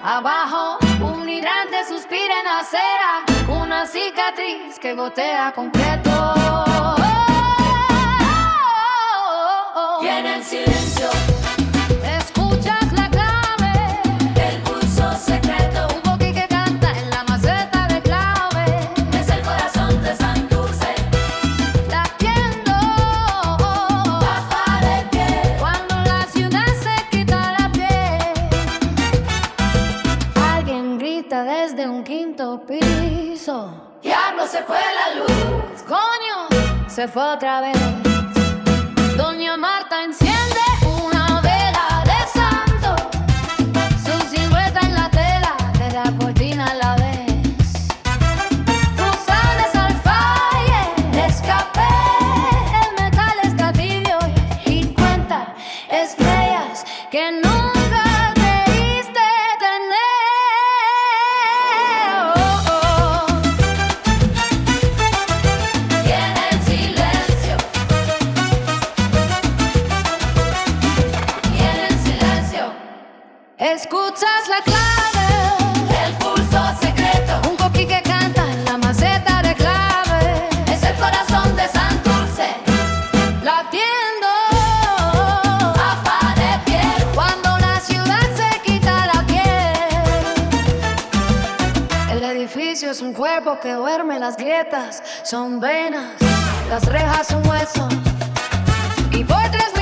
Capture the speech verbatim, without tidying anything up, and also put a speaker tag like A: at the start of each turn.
A: Abajo, un migrante suspira en acera, una cicatriz que gotea concreto.
B: Y en el silencio
A: escuchas la clave
B: del pulso secreto.
A: Un boqui que canta en la maceta de clave.
B: Es el corazón de Santurce
A: latiendo
B: tapa de piel.
A: cuando la ciudad se quita la piel. Alguien grita desde un quinto piso.
B: Diablo, se fue la luz.
A: Coño, se fue otra vez. Doña Marta enciende una vela de santo. Su silueta en la tela de la cortina a la vez. Tú sales al fire, escapé. El metal está tibio y cuenta estrellas que nunca creíste tener. Oh, oh.
B: Y en el silencio, y en el silencio,
A: Escuchas la clave.
B: el pulso secreto.
A: Un coqui que canta en la maceta de clave.
B: Es el corazón de Santurce
A: Latiendo
B: tapa de piel.
A: cuando la ciudad se quita la piel. El edificio es un cuerpo que duerme, las grietas son venas, las rejas un hueso. Y por tres